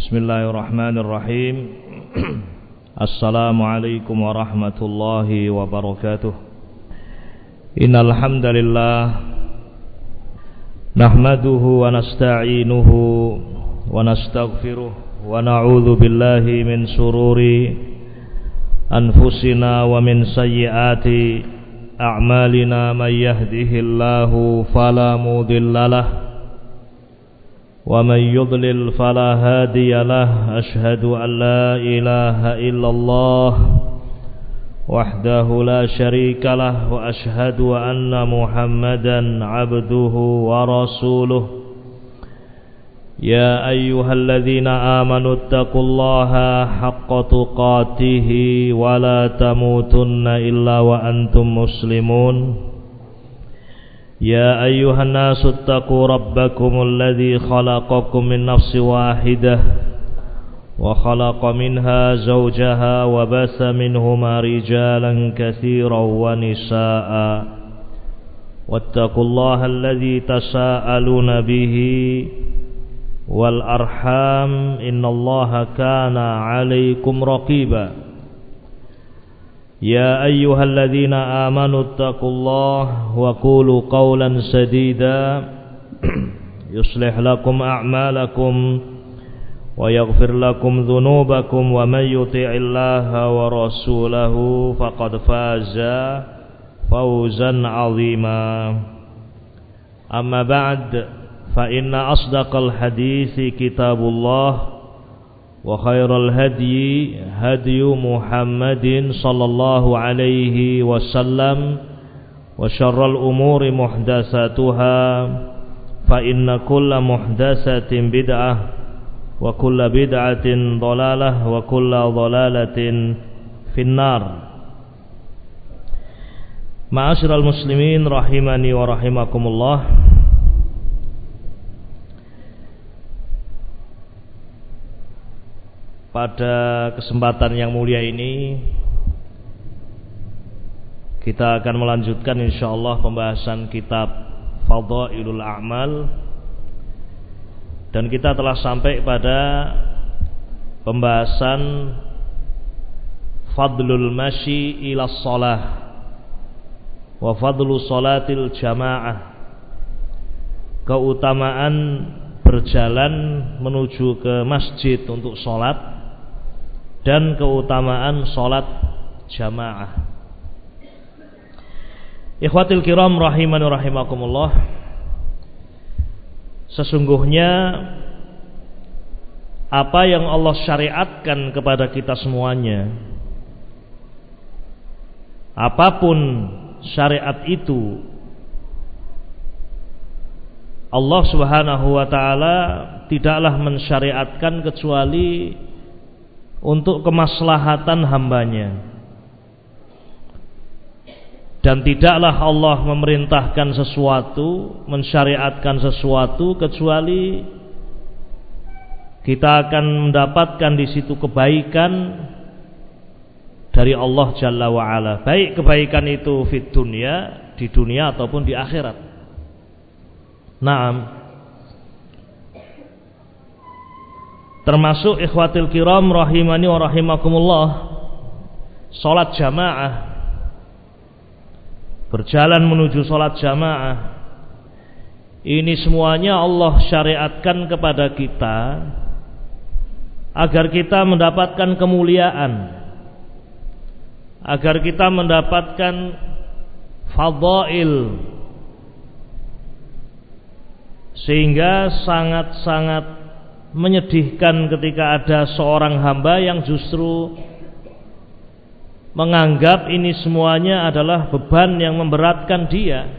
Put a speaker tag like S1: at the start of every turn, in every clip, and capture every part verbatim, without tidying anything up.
S1: Bismillahirrahmanirrahim. Assalamualaikum warahmatullahi wabarakatuh. Innal hamdalillah nahmaduhu wa nasta'inuhu wa nastaghfiruh wa na'udzu billahi min shururi anfusina wa min sayyiati a'malina may yahdihillahu fala mudhillalah ومن يضلل فلا هادي له أشهد أن لا إله إلا الله وحده لا شريك له وأشهد أن محمدا عبده ورسوله يا أيها الذين آمنوا اتقوا الله حق تقاته ولا تموتن إلا وأنتم مسلمون يا أيها الناس اتقوا ربكم الذي خلقكم من نفس واحدة وخلق منها زوجها وبث منهما رجالا كثيرا ونساء واتقوا الله الذي تساءلون به والأرحام إن الله كان عليكم رقيبا يا أيها الذين آمنوا اتقوا الله وقولوا قولا سديدا يصلح لكم أعمالكم ويغفر لكم ذنوبكم ومن يطع الله ورسوله فقد فاز فوزا عظيما أما بعد فإن أصدق الحديث كتاب الله وخير الهدي هدي محمد صلى الله عليه وسلم وشر الأمور محدثاتها فإن كل محدثة بدعة وكل بدعة ضلالة وكل ضلالة في النار. Ma'asyiral muslimin rahimani wa rahimakumullah. Pada kesempatan yang mulia ini kita akan melanjutkan insyaallah pembahasan kitab Fadhailul A'mal, dan kita telah sampai pada pembahasan Fadlul Masyi ila Shalah wa Fadlu Shalatil Jamaah, keutamaan berjalan menuju ke masjid untuk sholat dan keutamaan sholat jamaah. Ikhwatil kiram rahimani rahimakumullah, sesungguhnya apa yang Allah syariatkan kepada kita semuanya, apapun syariat itu, Allah subhanahu wa ta'ala tidaklah mensyariatkan kecuali untuk kemaslahatan hambanya, dan tidaklah Allah memerintahkan sesuatu, mensyariatkan sesuatu kecuali kita akan mendapatkan di situ kebaikan dari Allah Jalla wa'ala, baik kebaikan itu fid dunya, di dunia ataupun di akhirat. Naam, termasuk ikhwatil kiram rahimani wa rahimakumullah, salat jamaah, berjalan menuju salat jamaah, ini semuanya Allah syariatkan kepada kita agar kita mendapatkan kemuliaan, agar kita mendapatkan fadhail, sehingga sangat-sangat menyedihkan ketika ada seorang hamba yang justru menganggap ini semuanya adalah beban yang memberatkan dia.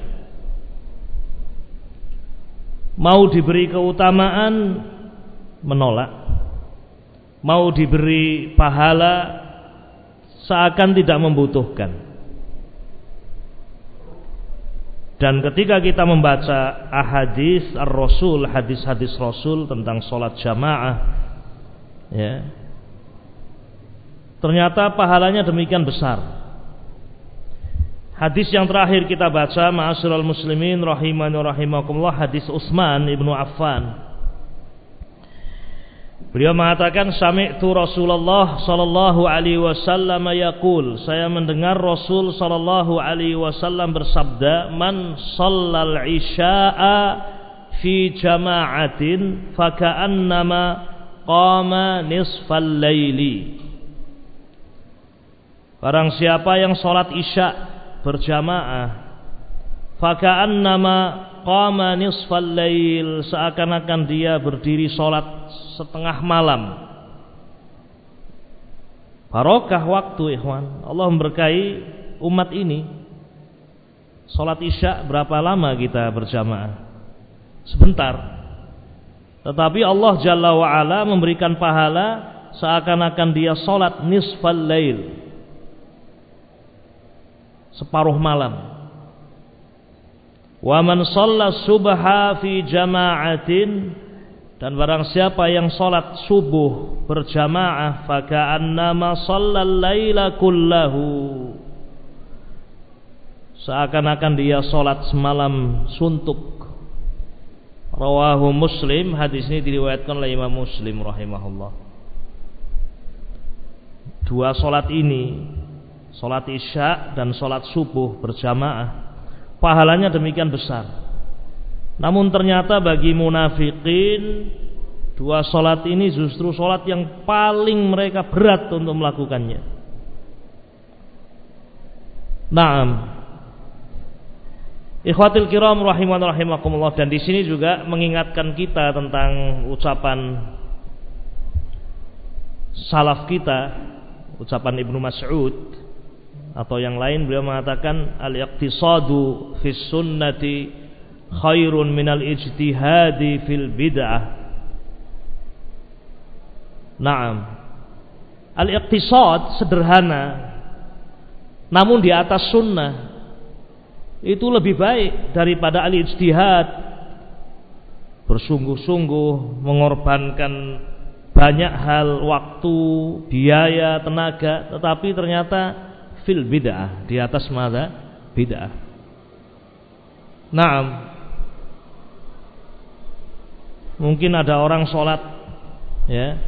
S1: Mau diberi keutamaan menolak, mau diberi pahala seakan tidak membutuhkan. Dan ketika kita membaca ahadits ar-Rasul, hadis-hadis Rasul tentang sholat jamaah, ya, ternyata pahalanya demikian besar. Hadis yang terakhir kita baca, ma'asyiral muslimin rahimani rahimakumullah, hadis Utsman ibnu Affan. Beliau mengatakan sami'tu Rasulullah sallallahu alaihi wasallam yaqul, saya mendengar Rasul sallallahu alaihi wasallam bersabda, man shallal isya'a fi jama'atin faka'annama qama nisfal laili. Barang siapa yang salat isya berjamaah, faka'annama qama nisfal lail, seakan-akan dia berdiri salat setengah malam. Barokah waktu, ikhwan. Allah memberkahi umat ini. Salat isya berapa lama kita berjamaah? Sebentar. Tetapi Allah Jalla wa Ala memberikan pahala seakan-akan dia salat nisfal lail, separuh malam. Wa man shalla subha fi jama'atin, dan barang siapa yang salat subuh berjamaah, faka'annama shallal laila kullahu, seakan-akan dia salat semalam suntuk. Rawahu Muslim, hadis ini diriwayatkan oleh Imam Muslim rahimahullah. Dua salat ini, salat isya dan salat subuh berjamaah, pahalanya demikian besar. Namun ternyata bagi munafikin, dua salat ini justru salat yang paling mereka berat untuk melakukannya. Naam. Ikhwatul kiram rahiman rahimakumullah, dan di sini juga mengingatkan kita tentang ucapan salaf kita, ucapan Ibnu Mas'ud atau yang lain. Beliau mengatakan al-iqtisadu fis sunnati khairun minal ijtihadi fil bid'ah. Naam. Al-iqtisad sederhana, namun di atas sunnah, itu lebih baik daripada al-ijtihad, bersungguh-sungguh mengorbankan banyak hal, waktu, biaya, tenaga, tetapi ternyata fil bid'ah, di atas mada bid'ah. Naam. Mungkin ada orang sholat ya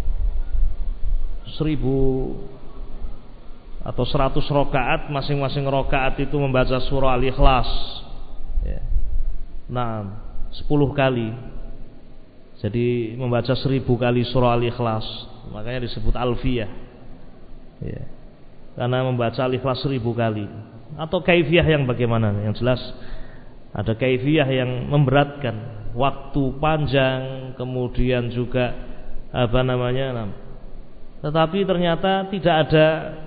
S1: seribu atau seratus rokaat, masing-masing rokaat itu membaca surah Al-Ikhlas ya. Nah, sepuluh kali. Jadi membaca seribu kali surah Al-Ikhlas, makanya disebut Alfiyah ya. Karena membaca Al-Ikhlas seribu kali. Atau kaifiyah yang bagaimana? Yang jelas ada kaifiyah yang memberatkan, waktu panjang, kemudian juga apa namanya, tetapi ternyata tidak ada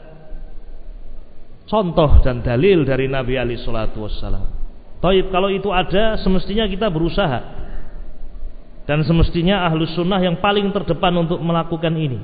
S1: contoh dan dalil dari Nabi alaihi salatu wassalam. Taib, kalau itu ada, semestinya kita berusaha, dan semestinya ahlus sunnah yang paling terdepan untuk melakukan ini.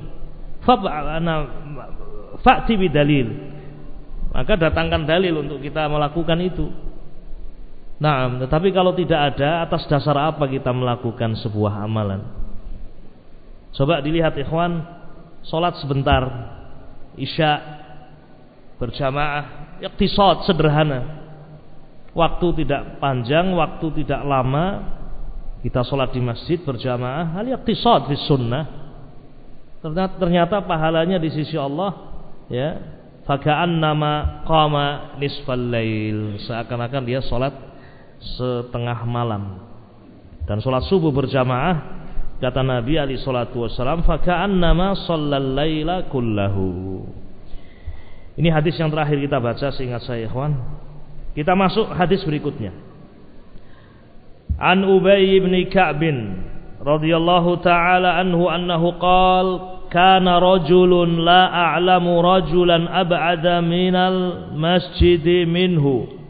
S1: Fa'ti bidalil, maka datangkan dalil untuk kita melakukan itu. Nah, tetapi kalau tidak ada, atas dasar apa kita melakukan sebuah amalan? Coba dilihat ikhwan, salat sebentar isya berjamaah, iqtisad sederhana, waktu tidak panjang, waktu tidak lama, kita salat di masjid berjamaah, hal iqtisad fi sunnah. Ternyata, ternyata pahalanya di sisi Allah ya, faka'annama qama nisfal lail, seakan-akan dia salat setengah malam. Dan salat subuh berjamaah, kata Nabi alaihi salatu wasallam, faka'annama shallal laila kullahu. Ini hadis yang terakhir kita baca, seingat saya ikhwan. Kita masuk hadis berikutnya. An Ubay bin Ka'b radhiyallahu ta'ala anhu annahu qala kana rajulun la a'lamu rajulan ab'ada minal masjidi minhu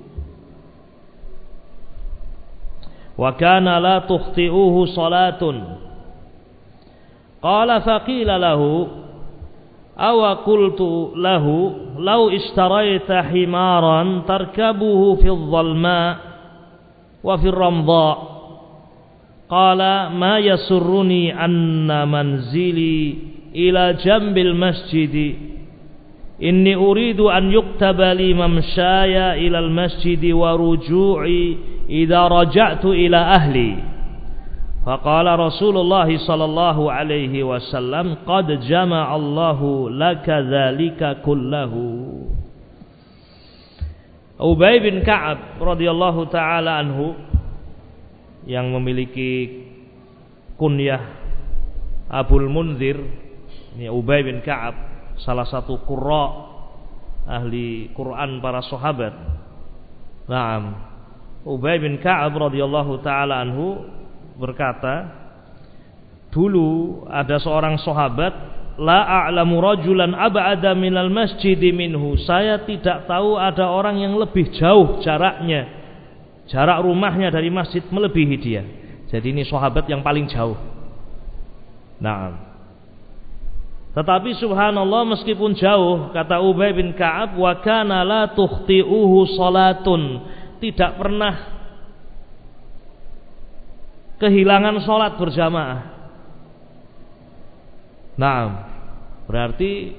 S1: wa kana la tukhti'uhu salatun. Qala faqila lahu awa qultu lahu law ishtaraita himaran tarkabuhu fi dhalma wa fi ramdha. Qala ma yasurruni anna manzili ila jambil masjidi inni uridu an yuktaba li mamshaya ila al masjidi wa ruju'i idza raja'tu ila ahli. Faqala Rasulullah sallallahu alaihi wasallam qad jama'allahu laka dzalika kullahu. Ubay bin Ka'ab radhiyallahu taala anhu yang memiliki kunyah Abul Munzir, ini Ubay bin Ka'ab, salah satu qurra ahli Quran para sahabat. Naam. Ubay bin Ka'ab radhiyallahu taala anhu berkata, dulu ada seorang sahabat, la a'lamu rajulan ab'ada minal masjid minhu. Saya tidak tahu ada orang yang lebih jauh jaraknya, jarak rumahnya dari masjid melebihi dia. Jadi ini sahabat yang paling jauh. Naam. Tetapi subhanallah, meskipun jauh, kata Ubay bin Ka'ab, wa kana la tukhti'uhu salatun, tidak pernah kehilangan sholat berjamaah. Nah, berarti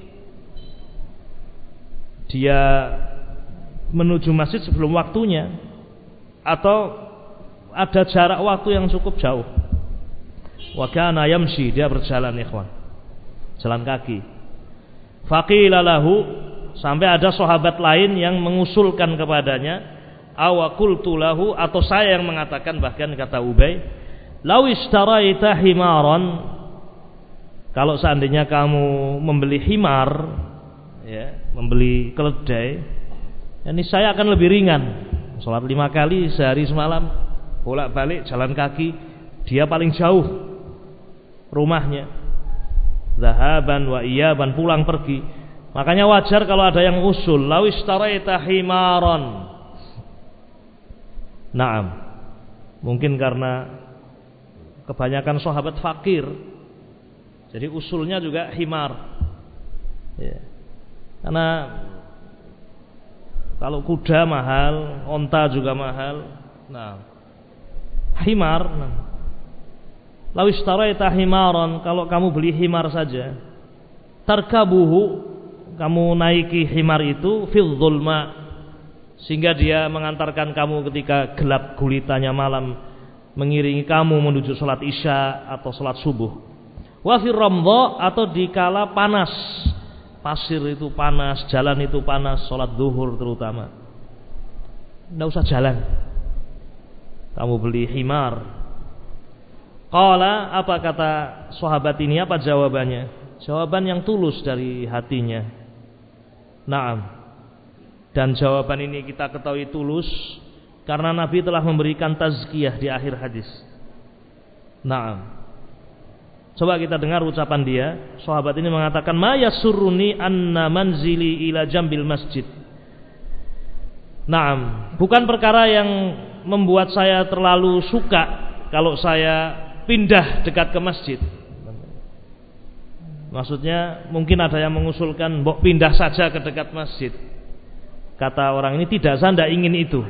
S1: dia menuju masjid sebelum waktunya, atau ada jarak waktu yang cukup jauh. Wa kana yamshi, dia berjalan ikhwan, jalan kaki. Faqila lahu, sampai ada sahabat lain yang mengusulkan kepadanya, awa qultu lahu, atau saya yang mengatakan, bahkan kata Ubay, lau ishtaraita himaran, kalau seandainya kamu membeli himar, ya, membeli keledai, ini saya akan lebih ringan. Sholat lima kali sehari semalam, bolak balik jalan kaki, dia paling jauh rumahnya, zahaban wa iyaban, pulang pergi. Makanya wajar kalau ada yang usul, lau ishtaraita himaran. Naam, mungkin karena kebanyakan sahabat fakir, jadi usulnya juga himar, ya. Karena kalau kuda mahal, onta juga mahal. Nah, himar. Nah, lau ishtaraita himaran, kalau kamu beli himar saja, tarkabuhu, kamu naiki himar itu fil zulma, sehingga dia mengantarkan kamu ketika gelap gulitanya malam, mengiringi kamu menuju sholat isya atau sholat subuh. Wa fir ramdha, atau dikala panas, pasir itu panas, jalan itu panas, sholat zuhur terutama, tidak usah jalan, kamu beli himar. Qala, apa kata sahabat ini, apa jawabannya? Jawaban yang tulus dari hatinya. Naam. Dan jawaban ini kita ketahui tulus karena Nabi telah memberikan tazkiyah di akhir hadis. Naam. Coba kita dengar ucapan dia. Sahabat ini mengatakan, ma yasurruni anna manzili ila jambil masjid. Naam, bukan perkara yang membuat saya terlalu suka kalau saya pindah dekat ke masjid. Maksudnya mungkin ada yang mengusulkan, mbok pindah saja ke dekat masjid. Kata orang ini, tidak, saya tidak ingin itu.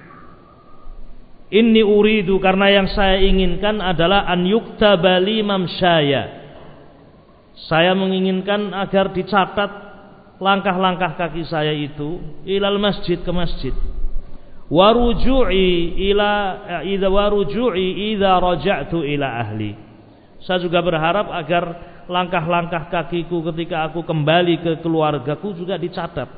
S1: Inni uridu, karena yang saya inginkan adalah an yuktaba li mamsyaya. Saya menginginkan agar dicatat langkah-langkah kaki saya itu ilal masjid, ke masjid. Waruju'i ila idza waruju'i idza raja'tu ila ahli. Saya juga berharap agar langkah-langkah kakiku ketika aku kembali ke keluargaku juga dicatat.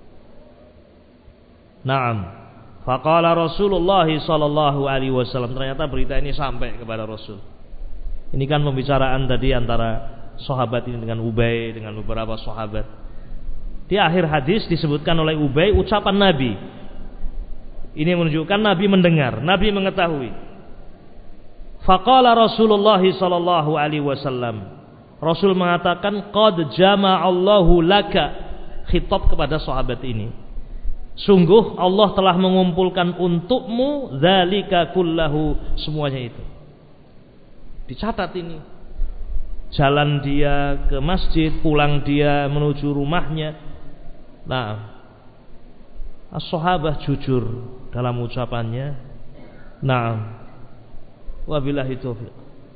S1: Naam. Faqala Rasulullah sallallahu alaihi wasallam, ternyata berita ini sampai kepada Rasul. Ini kan pembicaraan tadi antara sahabat ini dengan Ubay, dengan beberapa sahabat. Di akhir hadis disebutkan oleh Ubay ucapan Nabi. Ini menunjukkan Nabi mendengar, Nabi mengetahui. Faqala Rasulullah sallallahu alaihi wasallam, Rasul mengatakan qad jama'allahu laka, khitab kepada sahabat ini. Sungguh Allah telah mengumpulkan untukmu dzalika kullahu, semuanya itu. Dicatat ini. Jalan dia ke masjid, pulang dia menuju rumahnya. Nah, as-sahabah jujur dalam ucapannya. Nah, wabillahi taufiq.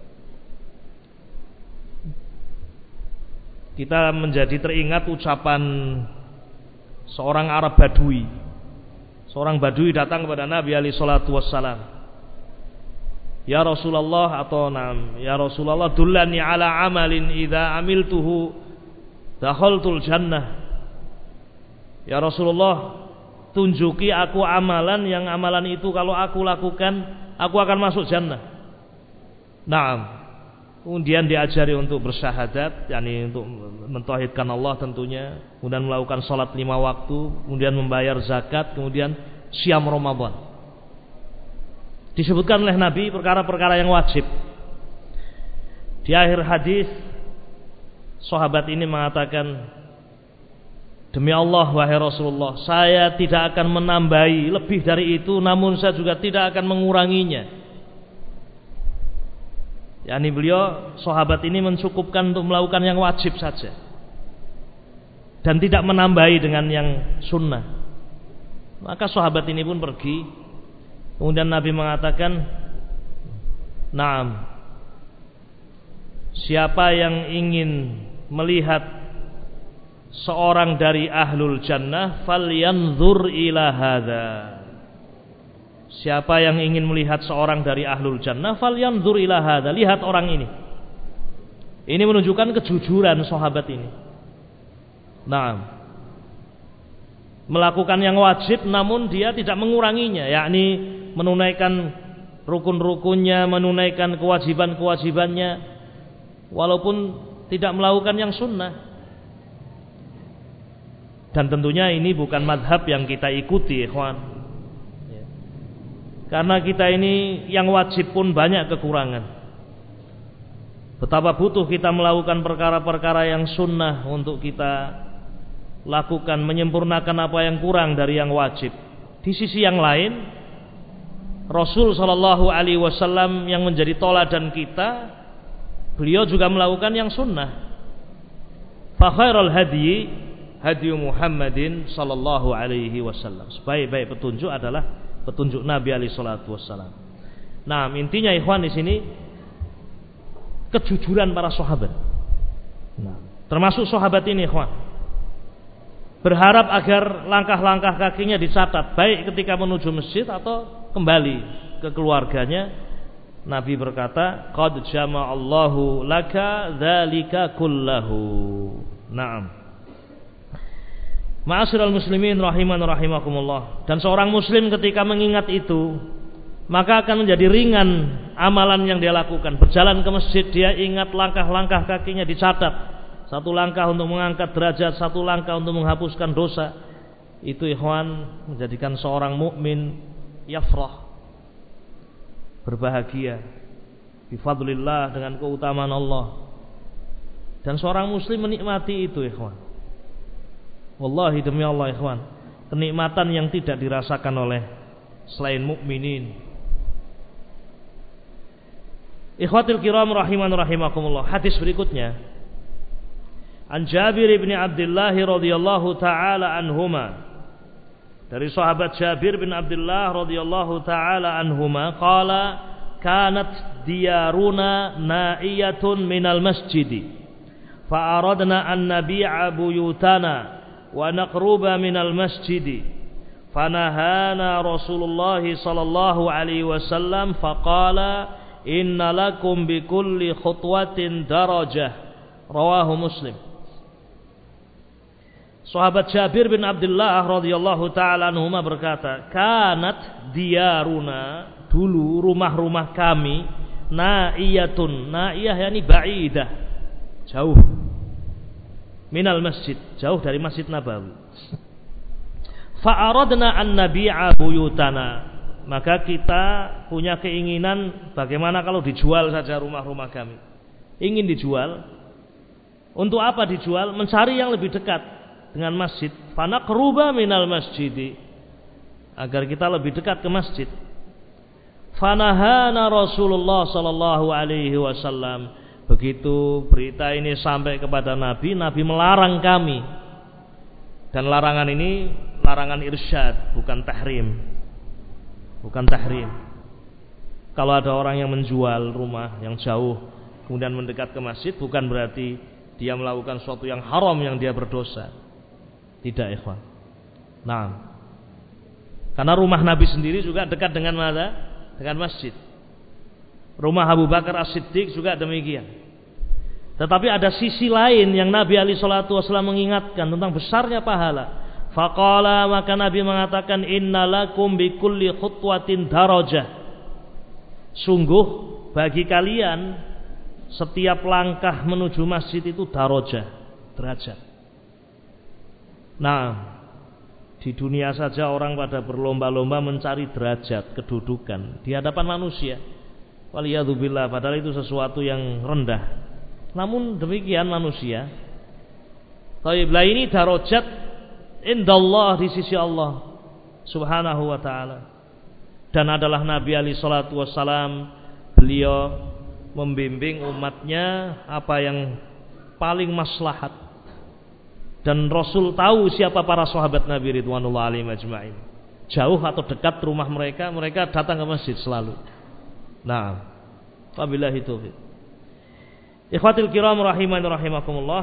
S1: Kita menjadi teringat ucapan seorang Arab Badui. Seorang Badui datang kepada Nabi alaihi salatu wassalam. Ya Rasulullah atau nam, ya Rasulullah dullani ala amalin idza amiltuhu dakhaltul jannah. Ya Rasulullah, tunjuki aku amalan yang amalan itu kalau aku lakukan aku akan masuk jannah. Naam. Kemudian diajari untuk bersyahadat, yakni untuk mentauhidkan Allah tentunya, kemudian melakukan salat lima waktu, kemudian membayar zakat, kemudian siam Ramadan. Disebutkan oleh Nabi perkara-perkara yang wajib. Di akhir hadis sahabat ini mengatakan, demi Allah wahai Rasulullah, saya tidak akan menambahi lebih dari itu, namun saya juga tidak akan menguranginya. Yani beliau sahabat ini mencukupkan untuk melakukan yang wajib saja dan tidak menambahi dengan yang sunnah. Maka sahabat ini pun pergi. Kemudian Nabi mengatakan, "Naam. Siapa yang ingin melihat seorang dari ahlul jannah falyanzur ila hadza." Siapa yang ingin melihat seorang dari ahlul jannah falyanzur ila hadza, lihat orang ini. Ini menunjukkan kejujuran sahabat ini. Naam. Melakukan yang wajib namun dia tidak menguranginya, yakni menunaikan rukun-rukunnya, menunaikan kewajiban-kewajibannya walaupun tidak melakukan yang sunnah. Dan tentunya ini bukan madhab yang kita ikuti, ikhwan. Karena kita ini yang wajib pun banyak kekurangan. Betapa butuh kita melakukan perkara-perkara yang sunnah untuk kita lakukan, menyempurnakan apa yang kurang dari yang wajib. Di sisi yang lain, Rasul Shallallahu Alaihi Wasallam yang menjadi toladan kita, beliau juga melakukan yang sunnah. Fa khairul hadyi hadyu Muhammadin Shallallahu Alaihi Wasallam. Sebaik-baik petunjuk adalah petunjuk Nabi alaihi salatu wassalam. Nah, intinya ikhwan di sini kejujuran para sahabat. Nah, termasuk sahabat ini ikhwan berharap agar langkah-langkah kakinya dicatat baik ketika menuju masjid atau kembali ke keluarganya. Nabi berkata, "Qad jama'allahu laka dzalika kullahu." Naam. Ma'asyiral muslimin rahiman rahimakumullah. Dan seorang muslim ketika mengingat itu, maka akan menjadi ringan amalan yang dia lakukan. Berjalan ke masjid, dia ingat langkah-langkah kakinya dicatat. Satu langkah untuk mengangkat derajat, satu langkah untuk menghapuskan dosa. Itu ikhwan menjadikan seorang mukmin yafrah, berbahagia bifadlillah, dengan keutamaan Allah. Dan seorang muslim menikmati itu ikhwan. Wallahi demi Allah ikhwan, kenikmatan yang tidak dirasakan oleh selain mukminin. Ikhwatul kiram rahiman rahimakumullah. Hadis berikutnya, An Jabir bin Abdullah radhiyallahu taala anhuma, dari sahabat Jabir bin Abdullah radhiyallahu taala anhuma, qala kanat diyaruna na'iyatun minal masjidi fa aradna an nabi'a buyutana wa naqruba minal masjidi fanahana Rasulullah sallallahu alaihi wasallam faqala inna lakum bikulli khutwatin darajah, rawahu Muslim. Sahabat Jabir bin Abdullah radhiyallahu taala anhuma berkata, kanat diyaruna, dulu rumah-rumah kami, naiyatun, naiyah yani ba'idah, jauh, minal masjid, jauh dari Masjid Nabawi. Fa'aradna an nabi'a buyutana, maka kita punya keinginan bagaimana kalau dijual saja rumah-rumah kami. Ingin dijual. Untuk apa dijual? Mencari yang lebih dekat dengan masjid. Fanaqruba minal masjidi, agar kita lebih dekat ke masjid. Fanahana Rasulullah sallallahu alaihi wasallam. Begitu berita ini sampai kepada Nabi, Nabi melarang kami. Dan larangan ini larangan irsyad, bukan tahrim. Bukan tahrim. Kalau ada orang yang menjual rumah yang jauh kemudian mendekat ke masjid, bukan berarti dia melakukan sesuatu yang haram yang dia berdosa. Tidak, ikhwan. Nah, karena rumah Nabi sendiri juga dekat dengan mana? Dengan masjid. Rumah Abu Bakar As-Siddiq juga demikian. Tetapi ada sisi lain yang Nabi alaihi salatu wasallam mengingatkan tentang besarnya pahala. Faqala, maka Nabi mengatakan, innalakum bikulli khutwatin darajah. Sungguh bagi kalian setiap langkah menuju masjid itu darajah, derajat. Nah, di dunia saja orang pada berlomba-lomba mencari derajat, kedudukan di hadapan manusia. Waliyadzubillah, padahal itu sesuatu yang rendah. Namun demikian manusia. Taiblah ini darajat indallah, di sisi Allah Subhanahu wa ta'ala. Dan adalah Nabi alaihi salatu wassalam, beliau membimbing umatnya apa yang paling maslahat. Dan Rasul tahu siapa para sahabat Nabi ridwanullah alaihim ajma'in. Jauh atau dekat rumah mereka, mereka datang ke masjid selalu. Nah, wabillahi taufiq. Ikhwatil kiram rahimani rahimakumullah.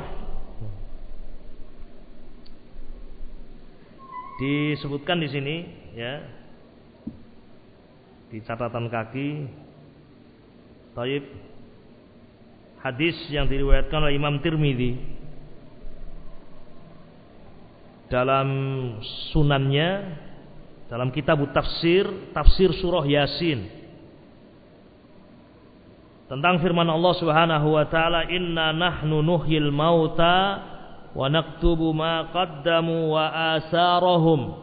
S1: Disebutkan di sini ya, di catatan kaki, taib, hadis yang diriwayatkan oleh Imam Tirmidzi dalam sunannya, dalam kitab tafsir, tafsir surah Yasin, tentang firman Allah Subhanahu wa taala, inna nahnu nuhyil mauta wa naktubu ma qaddamu wa asarahum.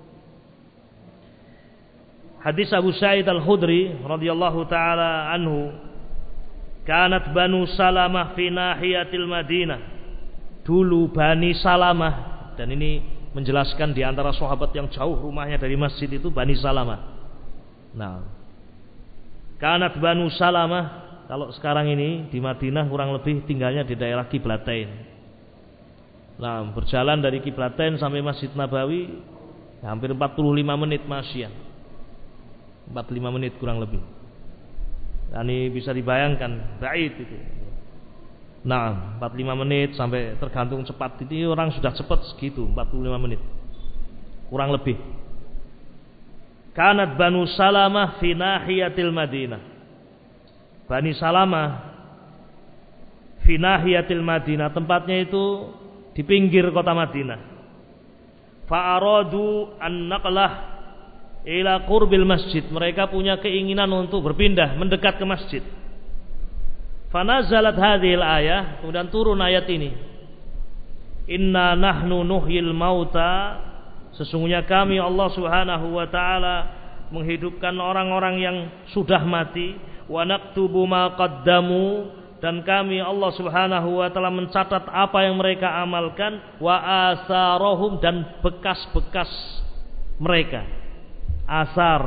S1: Hadis Abu Sa'id Al-Khudri radhiyallahu taala anhu, kanat Banu Salamah fi nahiyatil Madinah. Dulu Bani Salamah, dan ini menjelaskan di antara sahabat yang jauh rumahnya dari masjid itu Bani Salamah. Nah, kanat Banu Salamah, kalau sekarang ini di Madinah kurang lebih tinggalnya di daerah Qiblatain. Nah, berjalan dari Qiblatain sampai Masjid Nabawi hampir empat puluh lima menit masyian. empat puluh lima menit kurang lebih. Nah, ini bisa dibayangkan, bait itu. Nah, empat puluh lima menit sampai tergantung cepat. Ini orang sudah cepat segitu, empat puluh lima menit. Kurang lebih. Kanat Banu Salamah fi nahiyatil Madinah. Bani Salamah fi nahiyatil Madinah, tempatnya itu di pinggir kota Madinah. Fa aradu an naqlah ila qurbil masjid. Mereka punya keinginan untuk berpindah mendekat ke masjid. Fa nazalat hadhil ayah, kemudian turun ayat ini. Inna nahnu nuhyil mauta, sesungguhnya kami Allah Subhanahu wa taala menghidupkan orang-orang yang sudah mati. Wa naktubu ma qaddamu, dan kami Allah Subhanahu wa taala mencatat apa yang mereka amalkan, wa asarahum, dan bekas-bekas mereka. Asar.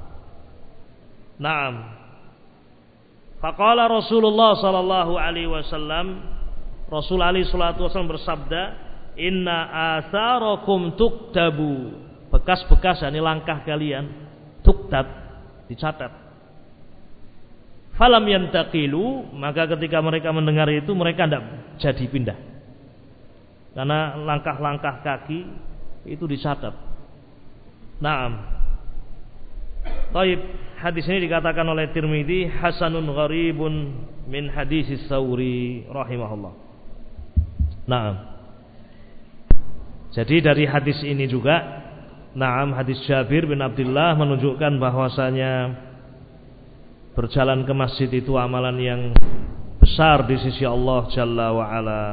S1: Naam. Faqala Rasulullah sallallahu alaihi wasallam, Rasul alaihi salatu wasallam bersabda, inna asarakum tuktabu. Bekas-bekas, ini langkah kalian, tuktab, dicatat. Falam yantaqilu, maka ketika mereka mendengar itu mereka tidak jadi pindah, karena langkah-langkah kaki itu dicatat. Naam. Taib, hadis ini dikatakan oleh Tirmidzi hasanun gharibun min hadis Tsauri rahimahullah. Naam. Jadi dari hadis ini juga, naam, hadis Jabir bin Abdullah menunjukkan bahwasanya berjalan ke masjid itu amalan yang besar di sisi Allah Jalla wa Ala.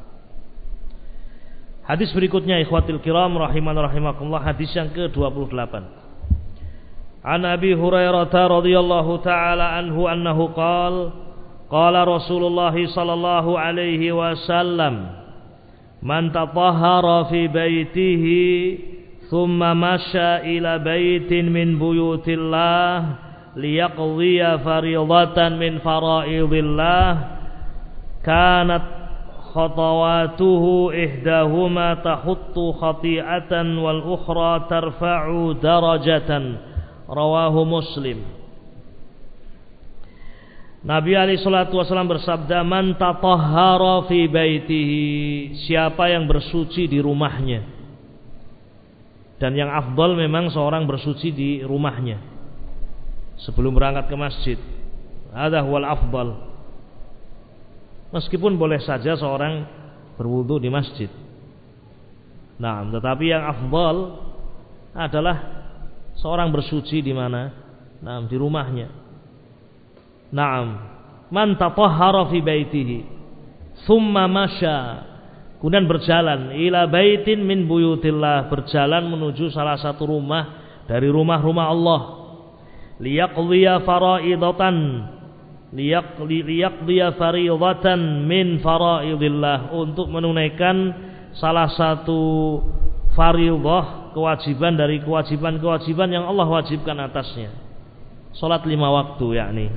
S1: Hadis berikutnya ikhwatil kiram rahiman rahimakumullah, hadis yang ke dua puluh delapan. An Abi Hurairah radhiyallahu taala anhu annahu qala qala Rasulullah sallallahu alaihi wasallam, man tatahhara fi baitihi thumma masya ila baitin min buyutillah liyaqdiya fariidatan min faraidillah kanat khatawatuhu ihdahuma tahuttu khati'atan wal ukhra tarfa'u darajatan, rawahu Muslim. Nabi alaihi salatu wasallam bersabda, man tatahhara fi baitihi, siapa yang bersuci di rumahnya. Dan yang afdal memang seorang bersuci di rumahnya sebelum berangkat ke masjid. Hadza huwal afdal. Meskipun boleh saja seorang berwudu di masjid. Nah, tetapi yang afdal adalah seorang bersuci di mana? Nah, di rumahnya. Naam, man tatahhara fi baitihi, thumma masya, kemudian berjalan ila baitin min buyutillah, berjalan menuju salah satu rumah dari rumah-rumah Allah, liyaqdiya faraidatan, liyaqdiya fariidatan min faraidillah, untuk menunaikan salah satu fariidah, kewajiban dari kewajiban-kewajiban yang Allah wajibkan atasnya. Salat lima waktu yakni.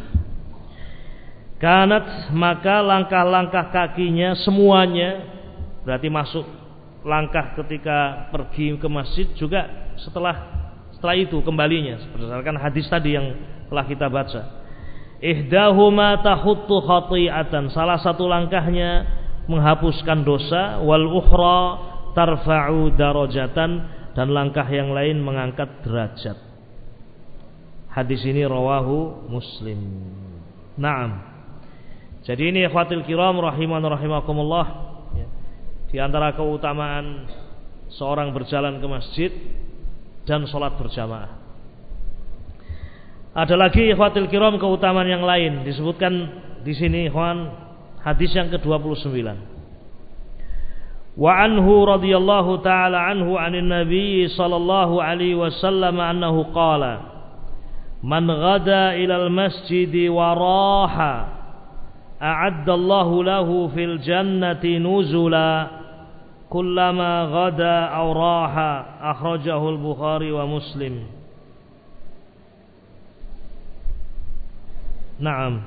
S1: Kanat, maka langkah-langkah kakinya semuanya, berarti masuk langkah ketika pergi ke masjid juga setelah setelah itu kembalinya berdasarkan hadis tadi yang telah kita baca. Ihdahuma tahuttu khati'atan, salah satu langkahnya menghapuskan dosa, wal ukhra tarfa'u darajatan, dan langkah yang lain mengangkat derajat. Hadis ini rawahu Muslim. Naam. Jadi ini ikhwatul kiram rahiman rahimakumullah, ya, di antara keutamaan seorang berjalan ke masjid dan sholat berjamaah. Ada lagi ikhwatul kiram keutamaan yang lain disebutkan di sini, ikhwan, hadis yang ke dua puluh sembilan. Wa anhu radhiyallahu taala anhu anin nabi sallallahu alaihi wasallam annahu qala man ghada ilal masjidi wa raha a'addallahu lahu fil jannati nuzula kullama ghada aw raha, akhrajahu al-Bukhari wa Muslim. Naam.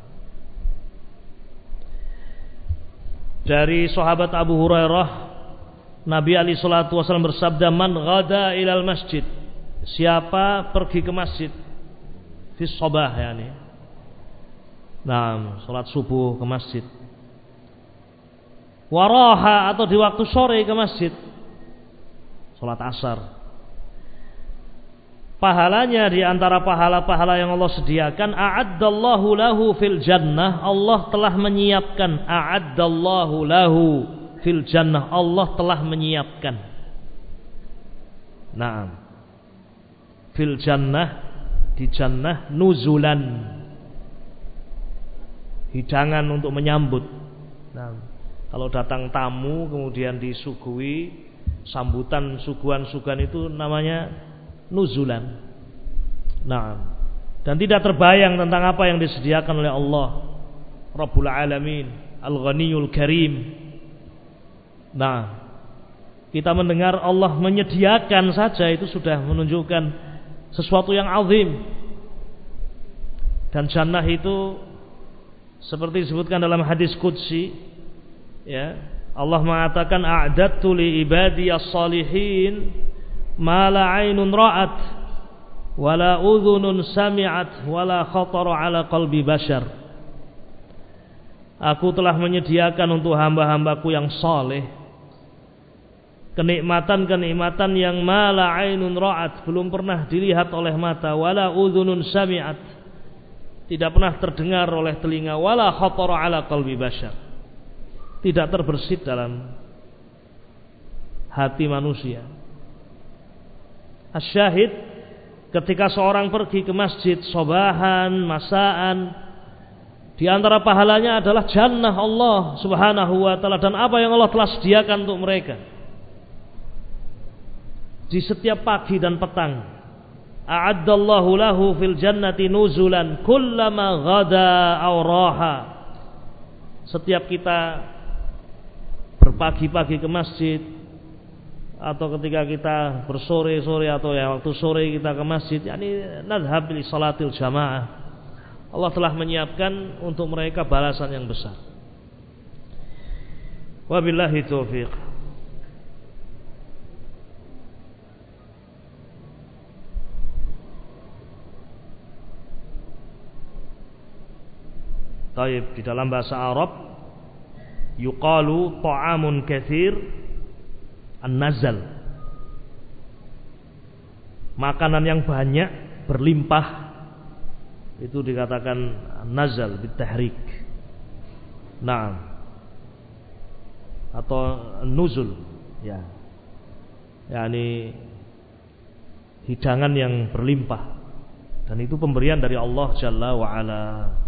S1: Dari sahabat Abu Hurairah, Nabi alaihi salatu wasallam bersabda, man ghada ilal masjid, siapa pergi ke masjid fi shabah yani, nah, sholat subuh ke masjid, waraha, atau di waktu sore ke masjid, sholat asar, pahalanya di antara pahala-pahala yang Allah sediakan, a'addallahu lahu fil jannah, Allah telah menyiapkan, a'addallahu lahu fil jannah, Allah telah menyiapkan, nah, fil jannah, di jannah, nuzulan, hidangan untuk menyambut. Nah, kalau datang tamu kemudian disuguhi sambutan, suguhan-suguhan itu namanya nuzulan. Nah, dan tidak terbayang tentang apa yang disediakan oleh Allah Rabbul Alamin, Al-Ghaniyul Karim. Nah, kita mendengar Allah menyediakan saja itu sudah menunjukkan sesuatu yang azim. Dan jannah itu seperti disebutkan dalam hadis qudsi, ya, Allah mengatakan a'dattu li ibadiyas salihin ma la 'ainun ra'at wa la udhunun sami'at wa la khatara 'ala qalbi bashar. Aku telah menyediakan untuk hamba-hambaku yang saleh kenikmatan-kenikmatan yang ma la 'ainun ra'at, belum pernah dilihat oleh mata, wa la udhunun sami'at, tidak pernah terdengar oleh telinga, wala khatara ala qalbi bashar, tidak terbersit dalam hati manusia. Asyahid, ketika seorang pergi ke masjid sobahan, masaan, di antara pahalanya adalah jannah Allah subhanahu wa ta'ala, dan apa yang Allah telah sediakan untuk mereka di setiap pagi dan petang. A'addallahu lahu fil jannati nuzulan kullama ghada aw raha. Setiap kita berpagi-pagi ke masjid, atau ketika kita bersore-sore atau ya waktu sore kita ke masjid, yakni nadhhab li salatil jamaah, Allah telah menyiapkan untuk mereka balasan yang besar. Wabillahi taufiq. Taib, di dalam bahasa Arab yuqalu ta'amun katsir an-nazal, makanan yang banyak berlimpah itu dikatakan nazal bitahrik. Naam. Atau nuzul, ya. yakni hidangan yang berlimpah, dan itu pemberian dari Allah Jalla wa Ala.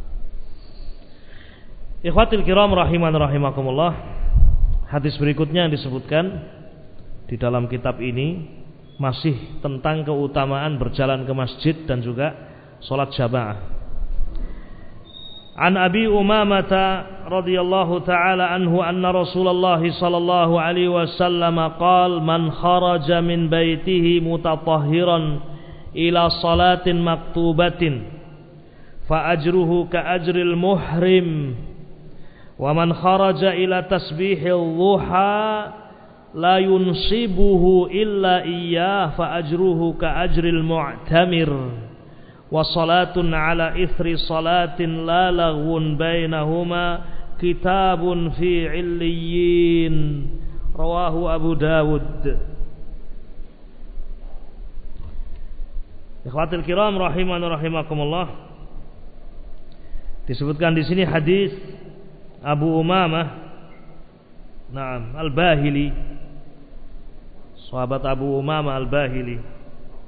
S1: Ikhwatil kiram rahiman rahimakumullah. Hadis berikutnya yang disebutkan di dalam kitab ini masih tentang keutamaan berjalan ke masjid dan juga salat jamaah. An Abi Umamah radhiyallahu ta'ala anhu anna Rasulullah sallallahu alaihi wasallam qala man kharaja min baitihi mutatahhiran ila salatin maktubatin fa ajruhu ka ajril muhrim wa man kharaja ila tasbihil duha la yunsibuhu illa iyyah fa ajruhu ka ajril mu'tamir wa salatun ala ithri salatin la laghun bainahuma kitabun fi illiyin rawahu Abu Dawud. Ikhwatul kiram rahiman rahimakumullah, disebutkan di sini hadis Abu Umamah Naam Al-Bahili, sahabat Abu Umamah Al-Bahili.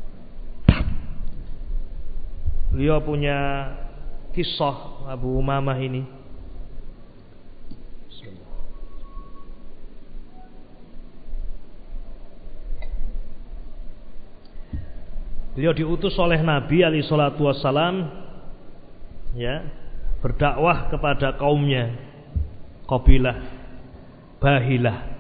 S1: Beliau punya kisah Abu Umamah ini. Beliau diutus oleh Nabi alaihi salatu wassalam, ya, berdakwah kepada kaumnya, kabilah Bahilah.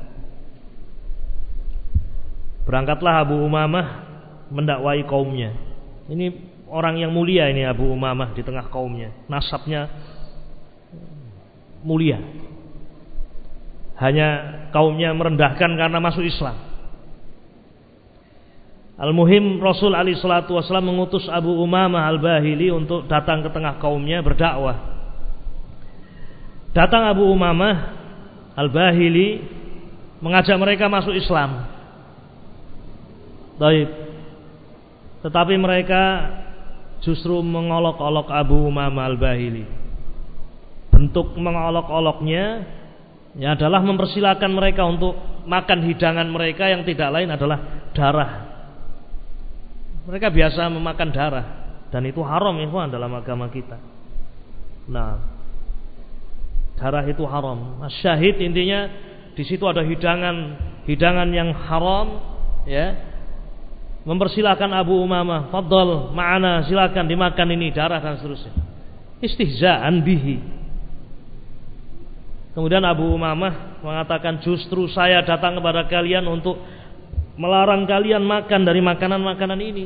S1: Berangkatlah Abu Umamah mendakwai kaumnya. Ini orang yang mulia ini Abu Umamah di tengah kaumnya, nasabnya mulia. Hanya kaumnya merendahkan karena masuk Islam. Al-Muhim Rasul alaihi salatu wasallam mengutus Abu Umamah Al-Bahili untuk datang ke tengah kaumnya berdakwah. Datang Abu Umamah Al-Bahili mengajak mereka masuk Islam. Baik. Tetapi mereka justru mengolok-olok Abu Umamah Al-Bahili. Bentuk mengolok-oloknya ya adalah mempersilahkan mereka untuk makan hidangan mereka yang tidak lain adalah darah. Mereka biasa memakan darah, dan itu haram ikhwan dalam agama kita. Nah, darah itu haram. Syahid intinya di situ ada hidangan, hidangan yang haram, ya. Mempersilahkan Abu Umamah, fadhal ma'ana, silakan dimakan ini darah dan seterusnya. Istihza'an bihi. Kemudian Abu Umamah mengatakan, justru saya datang kepada kalian untuk melarang kalian makan dari makanan-makanan ini.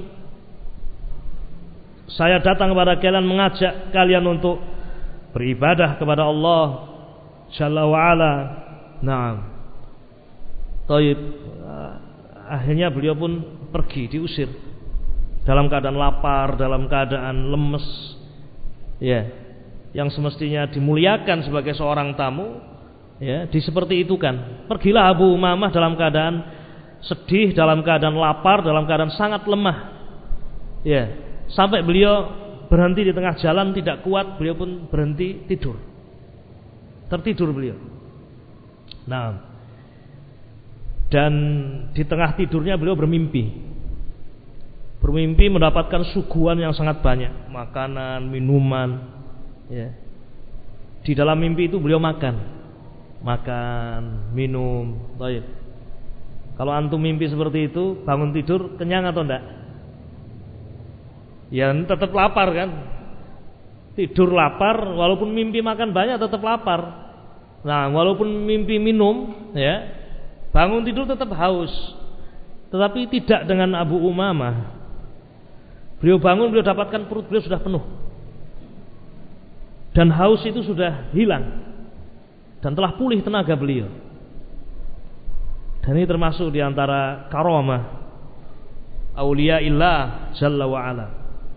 S1: Saya datang kepada kalian mengajak kalian untuk beribadah kepada Allah Jalla wa'ala. Naam. Taib. Akhirnya beliau pun pergi, diusir dalam keadaan lapar, dalam keadaan lemes, ya, yang semestinya dimuliakan sebagai seorang tamu, ya, di seperti itu kan. Pergilah Abu Umamah dalam keadaan sedih, dalam keadaan lapar, dalam keadaan sangat lemah, ya, sampai beliau berhenti di tengah jalan, tidak kuat, beliau pun berhenti tidur, tertidur beliau. Nah, dan di tengah tidurnya beliau bermimpi Bermimpi mendapatkan suguhan yang sangat banyak, makanan, minuman, ya. Di dalam mimpi itu beliau makan Makan, minum. Baik. Kalau antum mimpi seperti itu, bangun tidur kenyang atau enggak? Ya tetap lapar kan. Tidur lapar, walaupun mimpi makan banyak tetap lapar. Nah, walaupun mimpi minum, ya, bangun tidur tetap haus. Tetapi tidak dengan Abu Umamah. Beliau bangun, beliau dapatkan perut beliau sudah penuh, dan haus itu sudah hilang, dan telah pulih tenaga beliau. Dan ini termasuk diantara karamah Auliyaillah Jalla wa'ala.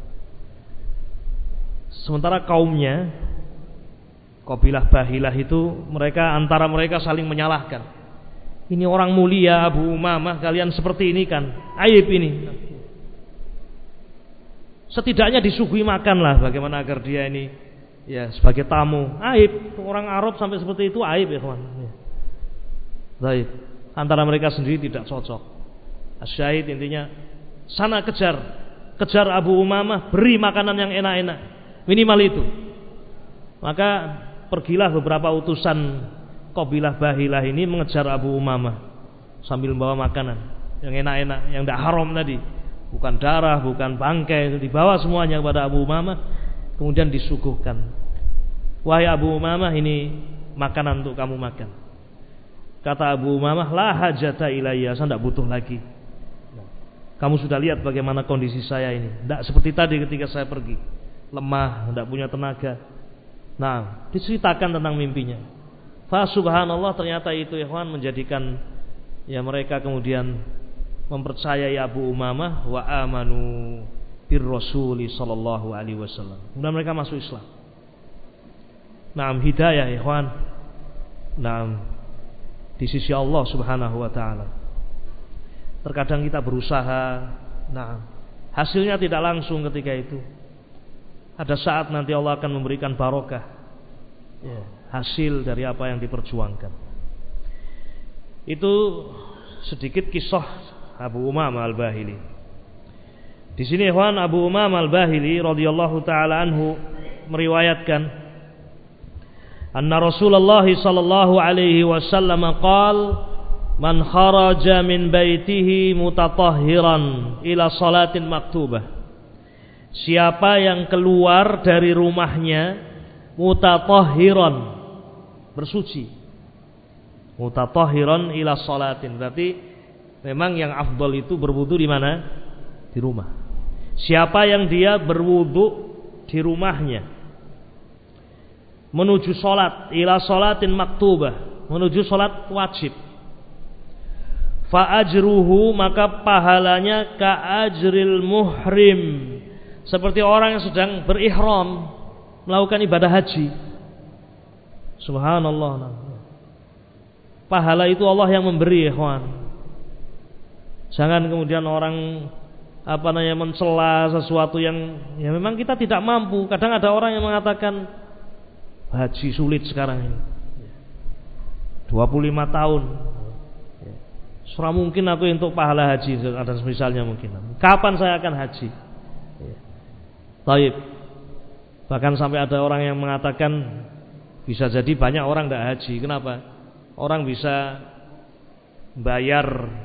S1: Sementara kaumnya, kabilah Bahilah itu, mereka antara mereka saling menyalahkan. Ini orang mulia Abu Umamah, kalian seperti ini kan, aib ini. Setidaknya disuguhi makan lah, bagaimana agar dia ini ya sebagai tamu. Aib, orang Arab sampai seperti itu aib ya kawan. Ya. Baik, antara mereka sendiri tidak cocok. Asyahid intinya sana kejar, kejar Abu Umamah, beri makanan yang enak-enak, minimal itu. Maka pergilah beberapa utusan Qabilah Bahilah ini mengejar Abu Umamah sambil membawa makanan yang enak-enak, yang tidak haram tadi. Bukan darah, bukan bangkai, itu dibawa semuanya kepada Abu Umamah, kemudian disuguhkan. Wahai Abu Umamah, ini makanan untuk kamu makan. Kata Abu Umamah, la hajata ilayya, saya tidak butuh lagi. Kamu sudah lihat bagaimana kondisi saya ini, tidak seperti tadi ketika saya pergi, lemah, tidak punya tenaga. Nah, diceritakan tentang mimpinya. Fa subhanallah, ternyata itu ikhwan menjadikan ya mereka kemudian mempercayai Abu Umamah wa amanu bir Rasuli sallallahu alaihi wasallam. Kemudian mereka masuk Islam. Naam, hidayah ikhwan. Naam, di sisi Allah Subhanahu wa taala. Terkadang kita berusaha, nah, hasilnya tidak langsung ketika itu. Ada saat nanti Allah akan memberikan barokah. Ya, hasil dari apa yang diperjuangkan. Itu sedikit kisah Abu Umamah Al-Bahili. Di sini ikhwan, Abu Umamah Al-Bahili radhiyallahu taala anhu meriwayatkan anna Rasulullah sallallahu alaihi wasallam qala man kharaja min baitihi mutatahhiran ila salatin maktubah. Siapa yang keluar dari rumahnya mutatahhiran, bersuci. Mutatahhiran ila salatin, berarti memang yang afdal itu berwudu di mana? Di rumah. Siapa yang dia berwudu di rumahnya menuju salat, ila salatin maktubah, menuju salat wajib, fa ajruhu, maka pahalanya ka ajril muhrim, seperti orang yang sedang berihram melakukan ibadah haji. Subhanallah. Pahala itu Allah yang memberi, ikhwan. Jangan kemudian orang apa namanya mencela sesuatu yang ya memang kita tidak mampu. Kadang ada orang yang mengatakan haji sulit sekarang ini, dua puluh lima tahun, surah mungkin aku untuk pahala haji, ada misalnya mungkin. Kapan saya akan haji? Taib. Bahkan sampai ada orang yang mengatakan bisa jadi banyak orang tidak haji. Kenapa? Orang bisa bayar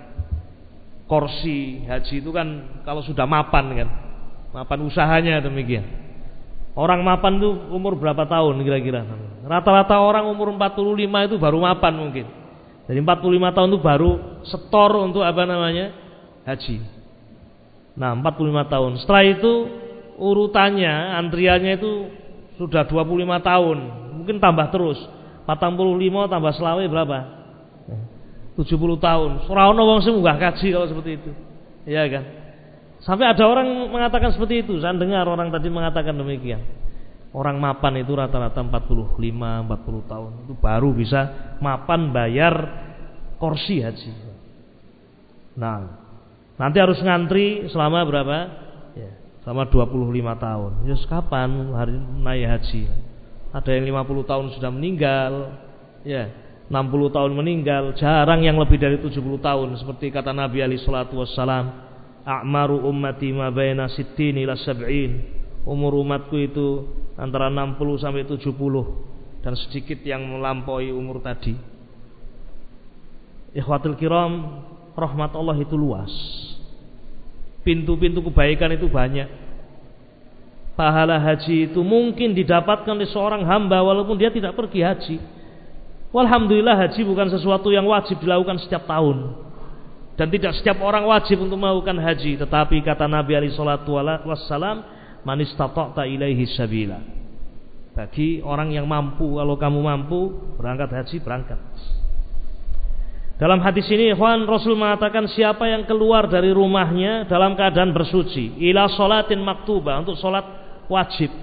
S1: kursi haji itu kan kalau sudah mapan kan, mapan usahanya demikian. Orang mapan itu umur berapa tahun kira-kira? Rata-rata orang umur empat puluh lima itu baru mapan mungkin. Jadi empat puluh lima tahun itu baru setor untuk apa namanya? Haji. Nah, empat puluh lima tahun. Setelah itu urutannya, antriannya itu sudah dua puluh lima tahun. Mungkin tambah terus. empat puluh lima tambah selawe berapa? tujuh puluh tahun. Ora ono wong sing munggah kaji kalau seperti itu. Iya kan? Sampai ada orang mengatakan seperti itu. Saya dengar orang tadi mengatakan demikian. Orang mapan itu rata-rata empat puluh lima, empat puluh tahun itu baru bisa mapan bayar kursi haji. Nah, nanti harus ngantri selama berapa? Ya, selama dua puluh lima tahun. Ya, kapan hari naik haji? Ada yang lima puluh tahun sudah meninggal, ya, enam puluh tahun meninggal, jarang yang lebih dari tujuh puluh tahun. Seperti kata Nabi alaihi salatu wassalam, a'maru ummati ma baina sittin ila sab'in. Umur umatku itu antara enam puluh sampai tujuh puluh, dan sedikit yang melampaui umur tadi. Ikhwatul kiram, rahmat Allah itu luas. Pintu-pintu kebaikan itu banyak. Pahala haji itu mungkin didapatkan oleh seorang hamba walaupun dia tidak pergi haji. Walhamdulillah, haji bukan sesuatu yang wajib dilakukan setiap tahun, dan tidak setiap orang wajib untuk melakukan haji. Tetapi kata Nabi alaihi salatu wassalam, man istata'ta ilaihi sabila. Bagi orang yang mampu, kalau kamu mampu berangkat haji, berangkat. Dalam hadis ini, ikhwan, Rasul mengatakan siapa yang keluar dari rumahnya dalam keadaan bersuci, ila sholatin maktubah, untuk sholat wajib,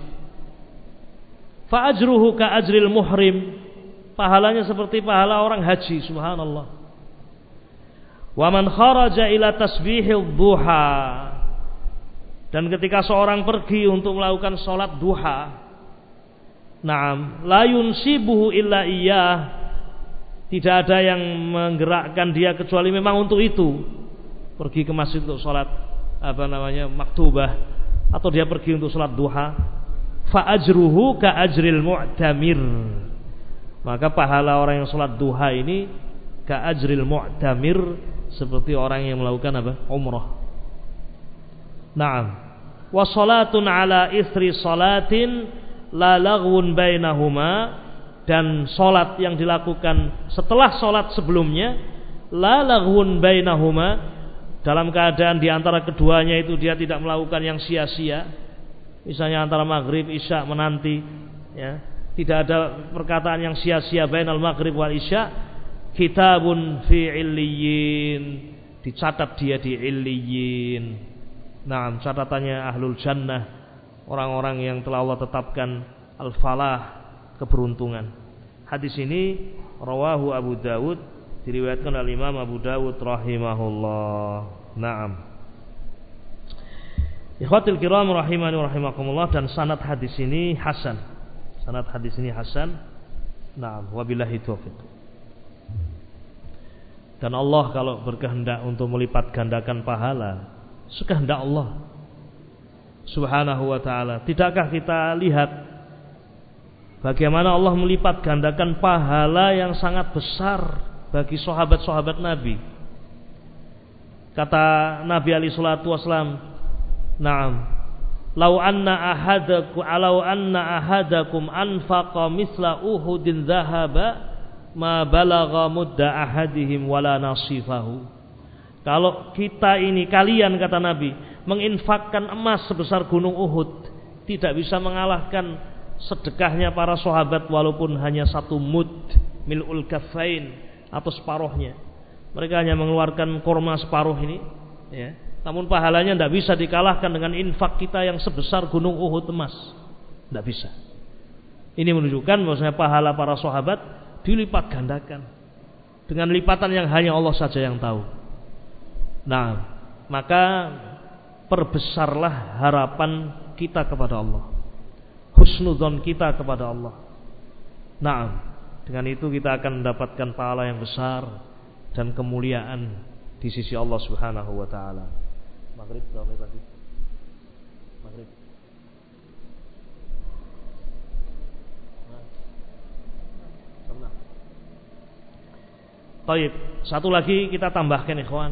S1: fa ajruhu ka ajril muhrim, pahalanya seperti pahala orang haji. Subhanallah. Wa man kharaja ila tasbihil duha, Dan ketika seorang pergi untuk melakukan sholat duha, na'am, la yunsibuhu illa iyyah, tidak ada yang menggerakkan dia kecuali memang untuk itu. Pergi ke masjid untuk sholat apa namanya maktubah, atau dia pergi untuk sholat duha, fa ajruhu ka ajril mu'tamir, maka pahala orang yang sholat duha ini ka ajril mu'tamir, seperti orang yang melakukan apa? Umrah. Naam. Wa salatun ala isri salatin la laghwun bainahuma, dan salat yang dilakukan setelah salat sebelumnya la laghwun bainahuma, dalam keadaan di antara keduanya itu dia tidak melakukan yang sia-sia. Misalnya antara maghrib isya menanti, ya, tidak ada perkataan yang sia-sia bainal maghrib wal isya. Kitabun fi illiyin, dicatat dia di illiyin. Nah, catatannya ahlul jannah, orang-orang yang telah Allah tetapkan al-falah, keberuntungan. Hadis ini rawahu Abu Dawud, diriwayatkan oleh Imam Abu Dawud rahimahullah. Naam. Ikhwatul kiram rahimani rahimakumullah, dan sanad hadis ini hasan. Sanad hadis ini hasan. Naam, wabillahi taufiq. Dan Allah kalau berkehendak untuk melipat gandakan pahala, sekehendak Allah subhanahu wa ta'ala. Tidakkah kita lihat bagaimana Allah melipat gandakan pahala yang sangat besar bagi sahabat-sahabat Nabi. Kata Nabi alaihi salatu wasallam, na'am, lau anna ahadakum alau anna ahadakum anfaqa misla uhudin dhahaba ma balagha mudda ahadihim wala nasifahu. Kalau kita ini, kalian, kata Nabi, menginfakkan emas sebesar gunung Uhud, tidak bisa mengalahkan sedekahnya para sahabat walaupun hanya satu mud, mil'ul kaffain, atau separuhnya. Mereka hanya mengeluarkan kurma separuh ini, ya. Namun pahalanya tidak bisa dikalahkan dengan infak kita yang sebesar gunung Uhud emas. Tidak bisa. Ini menunjukkan bahwasanya pahala para sahabat dilipat gandakan dengan lipatan yang hanya Allah saja yang tahu. Nah, maka perbesarlah harapan kita kepada Allah, husnudzon kita kepada Allah. Nah, dengan itu kita akan mendapatkan pahala yang besar dan kemuliaan di sisi Allah Subhanahu wa taala. Maghrib berapa menit lagi? Maghrib. Nah. Nah. Baik, satu lagi kita tambahkan, ikhwan.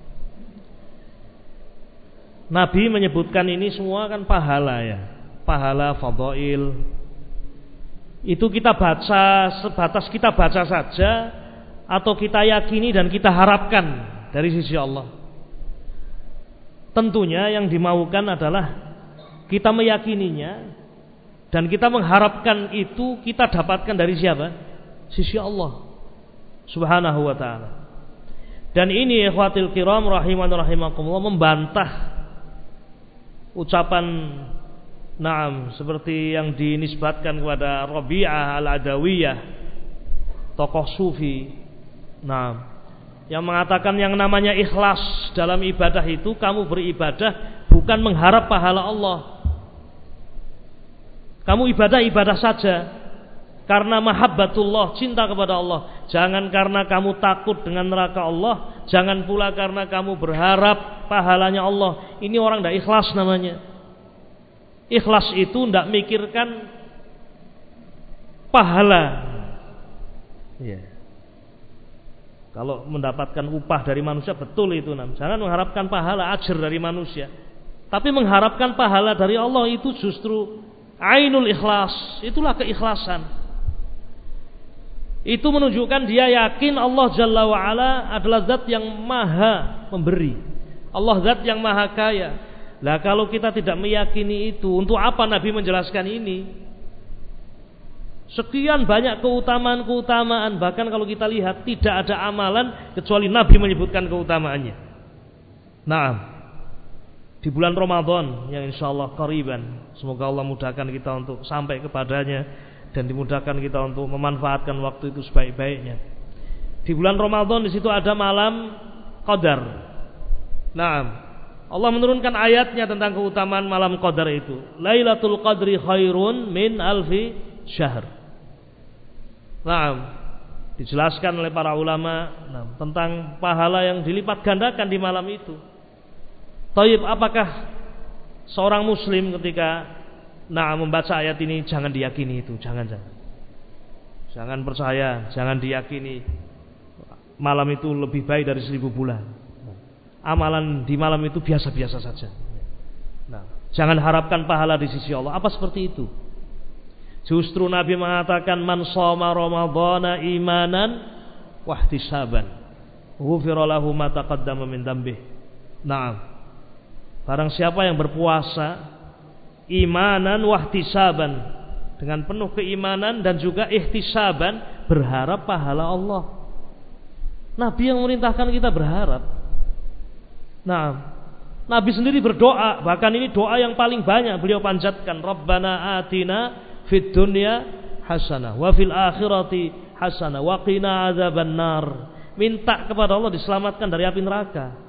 S1: Nabi menyebutkan ini semua kan pahala, ya, pahala fadhail. Itu kita baca sebatas kita baca saja, atau kita yakini dan kita harapkan dari sisi Allah. Tentunya yang dimaukan adalah kita meyakininya dan kita mengharapkan itu kita dapatkan dari siapa? Sisi Allah Subhanahu wa ta'ala. Dan ini ikhwatil kiram rahiman rahimakumullah membantah ucapan, naam, seperti yang dinisbatkan kepada Rabi'ah al-Adawiyah, tokoh sufi, naam, yang mengatakan yang namanya ikhlas dalam ibadah itu kamu beribadah bukan mengharap pahala Allah. Kamu ibadah-ibadah saja karena mahabbatullah, cinta kepada Allah. Jangan karena kamu takut dengan neraka Allah, jangan pula karena kamu berharap pahalanya Allah. Ini orang tidak ikhlas namanya. Ikhlas itu tidak mikirkan pahala, ya. Kalau mendapatkan upah dari manusia, betul itu, nam. Jangan mengharapkan pahala ajar dari manusia, tapi mengharapkan pahala dari Allah, itu justru ainul ikhlas. Itulah keikhlasan. Itu menunjukkan dia yakin Allah Jalla wa'ala adalah zat yang maha memberi, Allah zat yang maha kaya. Lah kalau kita tidak meyakini itu, untuk apa Nabi menjelaskan ini? Sekian banyak keutamaan-keutamaan, bahkan kalau kita lihat tidak ada amalan kecuali Nabi menyebutkan keutamaannya. Nah, di bulan Ramadan yang insyaallah qariban, semoga Allah mudahkan kita untuk sampai kepadanya dan dimudahkan kita untuk memanfaatkan waktu itu sebaik-baiknya. Di bulan Ramadan di situ ada malam Qadar. Nah, Allah menurunkan ayatnya tentang keutamaan malam Qadar itu. Lailatul Qadri khairun min alfi syahr. Nah, dijelaskan oleh para ulama nah, tentang pahala yang dilipat gandakan di malam itu. Taib, apakah seorang muslim ketika nah membaca ayat ini jangan diyakini itu, jangan jangan. Jangan percaya, jangan diyakini malam itu lebih baik dari seribu bulan. Amalan di malam itu biasa-biasa saja. Nah, jangan harapkan pahala di sisi Allah. Apa seperti itu? Justru Nabi mengatakan man shoma ramadhana imanan wahtisaban ghufira lahu ma taqaddama min dzambihi. Naam. Barang siapa yang berpuasa imanan wahtisaban, dengan penuh keimanan dan juga ihtisaban, berharap pahala Allah. Nabi yang memerintahkan kita berharap. Nah, Nabi sendiri berdoa, bahkan ini doa yang paling banyak beliau panjatkan, Rabbana atina fid dunya hasanah wa fil akhirati hasanah wa qina adzabannar. Minta kepada Allah diselamatkan dari api neraka.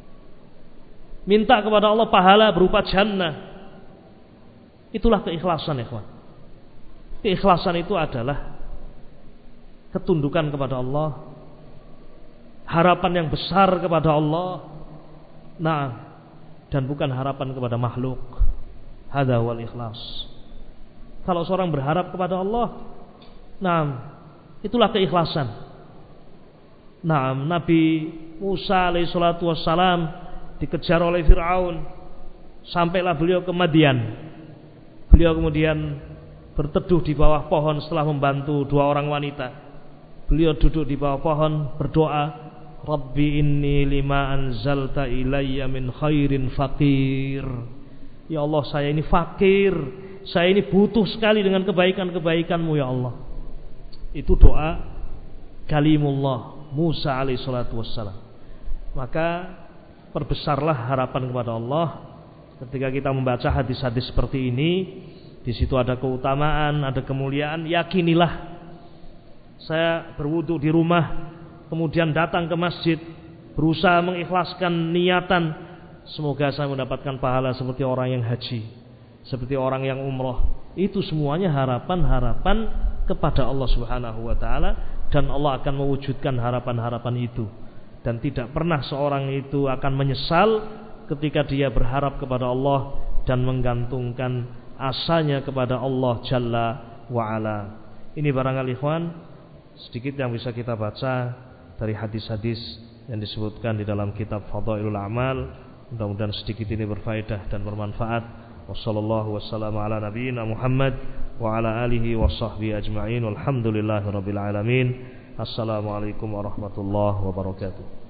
S1: Minta kepada Allah pahala berupa jannah. Itulah keikhlasan, ikhwan. Keikhlasan itu adalah ketundukan kepada Allah, harapan yang besar kepada Allah, nah, dan bukan harapan kepada makhluk. Hadza wal ikhlas. Kalau seorang berharap kepada Allah, nah, itulah keikhlasan. Nah, Nabi Musa alaihissalatu wassalam dikejar oleh Fir'aun, sampailah beliau ke Madian. Beliau kemudian berteduh di bawah pohon setelah membantu dua orang wanita. Beliau duduk di bawah pohon berdoa, Rabbi inni lima anzalta ilayya min khairin faqir. Ya Allah, saya ini fakir, saya ini butuh sekali dengan kebaikan-kebaikan-Mu ya Allah. Itu doa kalimullah Musa alaihissalatu wassalam. Maka perbesarlah harapan kepada Allah ketika kita membaca hadis-hadis seperti ini. Di situ ada keutamaan, ada kemuliaan. Yakinilah, saya berwudu di rumah, kemudian datang ke masjid, berusaha mengikhlaskan niatan, semoga saya mendapatkan pahala seperti orang yang haji, seperti orang yang umroh. Itu semuanya harapan-harapan kepada Allah Subhanahu wa ta'ala, dan Allah akan mewujudkan harapan-harapan itu. Dan tidak pernah seorang itu akan menyesal ketika dia berharap kepada Allah dan menggantungkan asanya kepada Allah Jalla wa'ala. Ini barangkali ikhwan sedikit yang bisa kita baca dari hadis-hadis yang disebutkan di dalam kitab Fadailul Amal. Mudah-mudahan sedikit ini berfaedah dan bermanfaat. Wassallallahu wassalamu ala nabiyyina Muhammad wa ala alihi wa sahbihi ajma'in. Walhamdulillahi rabbil alamin. Assalamualaikum warahmatullahi wabarakatuh.